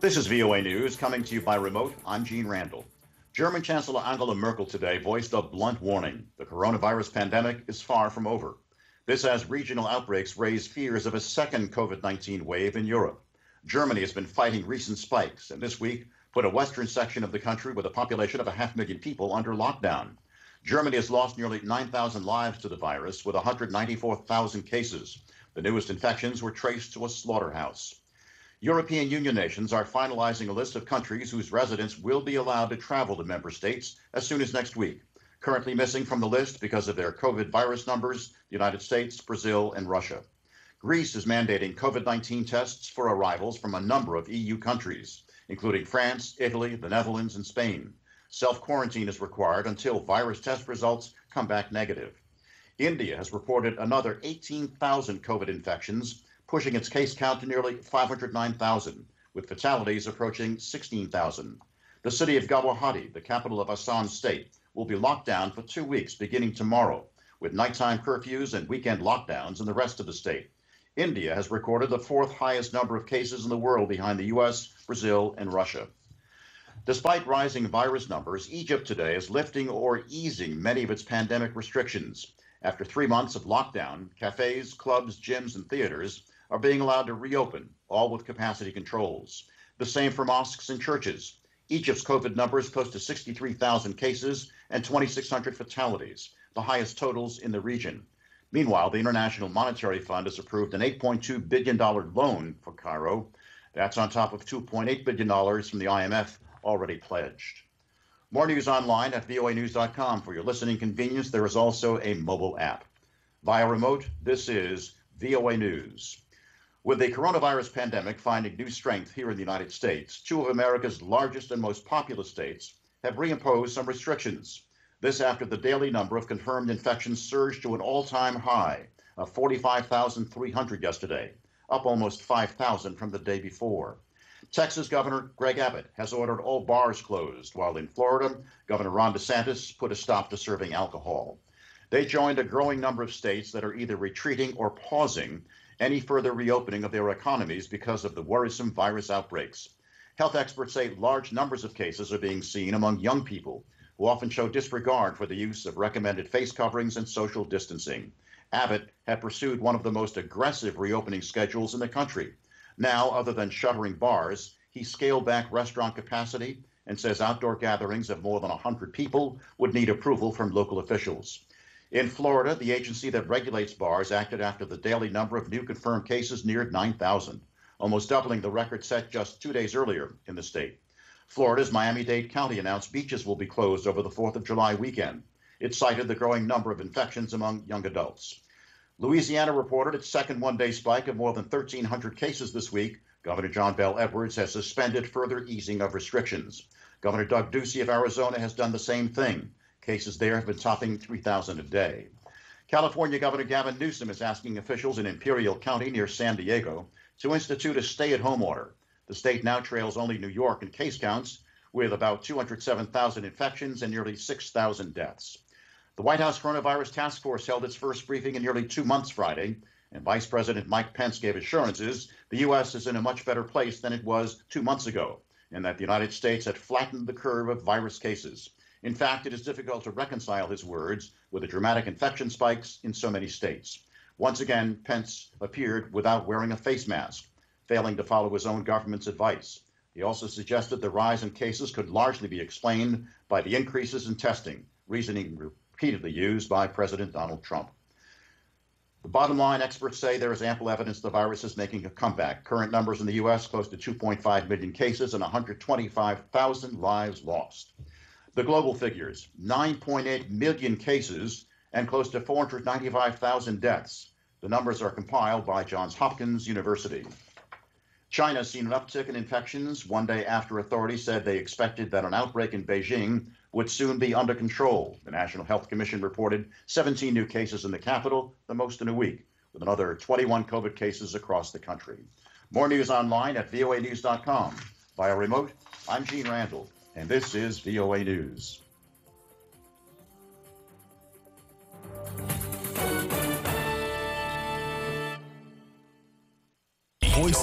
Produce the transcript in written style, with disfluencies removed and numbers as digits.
This is VOA News coming to you by remote. I'm Gene Randall. German Chancellor Angela Merkel today voiced a blunt warning. The coronavirus pandemic is far from over. This as regional outbreaks raise fears of a second COVID-19 wave in Europe. Germany has been fighting recent spikes and this week put a western section of the country with a population of 500,000 people under lockdown. Germany has lost nearly 9,000 lives to the virus with 194,000 cases. The newest infections were traced to a slaughterhouse. European Union nations are finalizing a list of countries whose residents will be allowed to travel to member states as soon as next week. Currently missing from the list because of their COVID virus numbers, the United States, Brazil, and Russia. Greece is mandating COVID-19 tests for arrivals from a number of EU countries, including France, Italy, the Netherlands, and Spain. Self-quarantine is required until virus test results come back negative. India has reported another 18,000 COVID infections, pushing its case count to nearly 509,000, with fatalities approaching 16,000. The city of Guwahati, the capital of Assam state, will be locked down for 2 weeks beginning tomorrow, with nighttime curfews and weekend lockdowns in the rest of the state. India has recorded the fourth highest number of cases in the world behind the US, Brazil, and Russia. Despite rising virus numbers, Egypt today is lifting or easing many of its pandemic restrictions. After 3 months of lockdown, cafes, clubs, gyms, and theaters are being allowed to reopen, all with capacity controls. The same for mosques and churches. Egypt's COVID numbers close to 63,000 cases and 2,600 fatalities, the highest totals in the region. Meanwhile, the International Monetary Fund has approved an $8.2 billion loan for Cairo. That's on top of $2.8 billion from the IMF already pledged. More news online at voanews.com. For your listening convenience, there is also a mobile app. Via remote, this is VOA News. With the coronavirus pandemic finding new strength here in the United States, two of America's largest and most populous states have reimposed some restrictions. This after the daily number of confirmed infections surged to an all-time high of 45,300 yesterday, up almost 5,000 from the day before. Texas Governor Greg Abbott has ordered all bars closed, while in Florida, Governor Ron DeSantis put a stop to serving alcohol. They joined a growing number of states that are either retreating or pausing any further reopening of their economies because of the worrisome virus outbreaks. Health experts say large numbers of cases are being seen among young people, who often show disregard for the use of recommended face coverings and social distancing. Abbott had pursued one of the most aggressive reopening schedules in the country. Now, other than shuttering bars, he scaled back restaurant capacity and says outdoor gatherings of more than 100 people would need approval from local officials. In Florida, the agency that regulates bars acted after the daily number of new confirmed cases neared 9,000, almost doubling the record set just 2 days earlier in the state. Florida's Miami-Dade County announced beaches will be closed over the 4th of July weekend. It cited the growing number of infections among young adults. Louisiana reported its second one-day spike of more than 1,300 cases this week. Governor John Bel Edwards has suspended further easing of restrictions. Governor Doug Ducey of Arizona has done the same thing. Cases there have been topping 3,000 a day. California Governor Gavin Newsom is asking officials in Imperial County near San Diego to institute a stay-at-home order. The state now trails only New York in case counts, with about 207,000 infections and nearly 6,000 deaths. The White House Coronavirus Task Force held its first briefing in nearly 2 months Friday, and Vice President Mike Pence gave assurances the U.S. is in a much better place than it was 2 months ago, and that the United States had flattened the curve of virus cases. In fact, it is difficult to reconcile his words with the dramatic infection spikes in so many states. Once again, Pence appeared without wearing a face mask, failing to follow his own government's advice. He also suggested the rise in cases could largely be explained by the increases in testing, reasoning repeatedly used by President Donald Trump. The bottom line, experts say there is ample evidence the virus is making a comeback. Current numbers in the U.S. close to 2.5 million cases and 125,000 lives lost. The global figures, 9.8 million cases and close to 495,000 deaths. The numbers are compiled by Johns Hopkins University. China has seen an uptick in infections 1 day after authorities said they expected that an outbreak in Beijing would soon be under control. The National Health Commission reported 17 new cases in the capital, the most in a week, with another 21 COVID cases across the country. More news online at voanews.com. Via remote, I'm Gene Randall, and this is VOA News.